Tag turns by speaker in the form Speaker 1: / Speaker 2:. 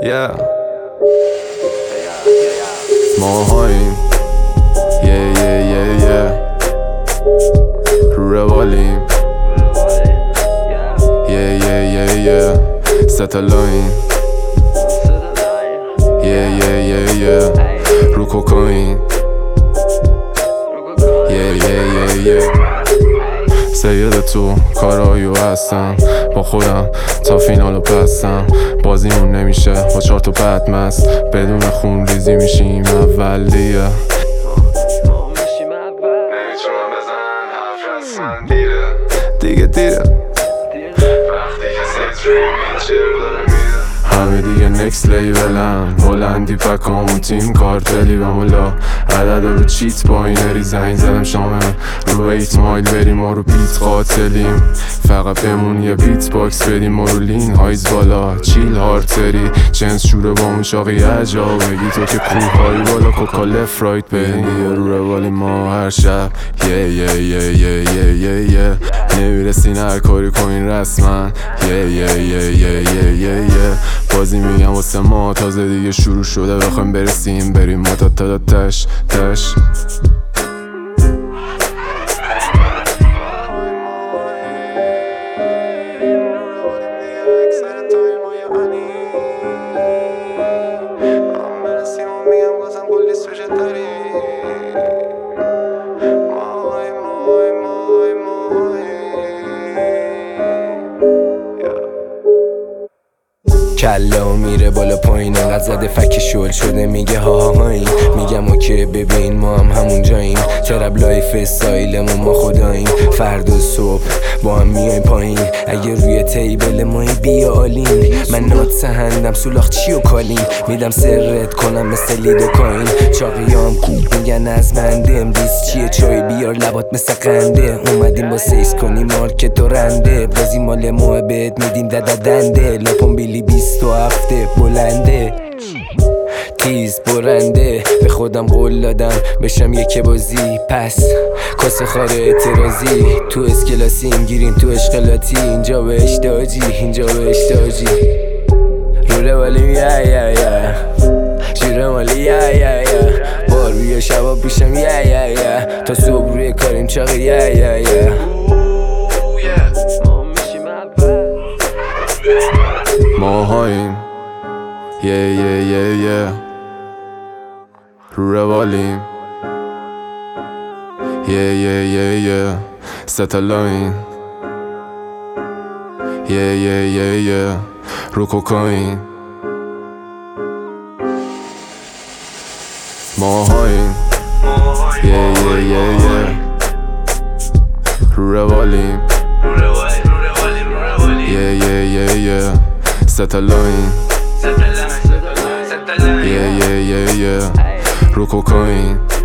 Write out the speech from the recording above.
Speaker 1: Yeah ماهاییم رو روالیم ستلایم رو کوکائین سید تو کارایو هستم با خودم تا فینالو بستم. بازیمون نمیشه با 4 تا بدمست، بدون خون ریزی میشیم اولیه. نمیتونم بزنن حرف از من دیگه وقتی که سیترین چه داره میره همه دیگه نکس لیولن، هلندی پکامون تیم کارتلی و مولا عدد رو چیت باینری زنگ زدم شامل رو 8 مایل بریم ما رو بیت قاتلیم. فقط بمون یه بیت باکس بدیم ما رو لین هایز بالا چیل هارتری جنس شوره با اون شاقی عجاب بگی تو که کوهایی بالا کوکا لفت رایت بریم یه رو روالی ما هر شب نمیرسین هر کاری کنین رسما بازی میگم واسه ما تازه دیگه شروع شده بخوایم برسیم بریم ما تا تش
Speaker 2: کلا میره بالا پایین انقدر زده فک شل شده میگه هاهایی میگم اوکی ببین ما هم همون جاییم تراب لایف استایلمون ما خداییم فردا صبح با هم میایم پایین اگه روی تیبل مایی بیا آلین من نات سهندم سولاخ چی و کالین میدم سرت کنم مثل لید و کاین چاقیام کوب میگن از منده امریز چیه چای بیار لبات مثل قنده اومدیم با سیس کنیم مارکت و رنده بازی مال محبت میدیم دنده لاپون بیلی 27 بلنده تیز برنده به خودم قول دادم بشم یک بازی پس کاسه خاره اعتراضی تو اسکلاسیم گیریم تو اشغالاتی اینجا به اشتاجی رو روالیم شیره مالی بار روی شباب پیشم تا صبح روی کاریم چاقی
Speaker 1: ماهاییم رو روالیم ستلایم رو کوکائین ماهاییم رو روالیم ستلایم رو کوکائین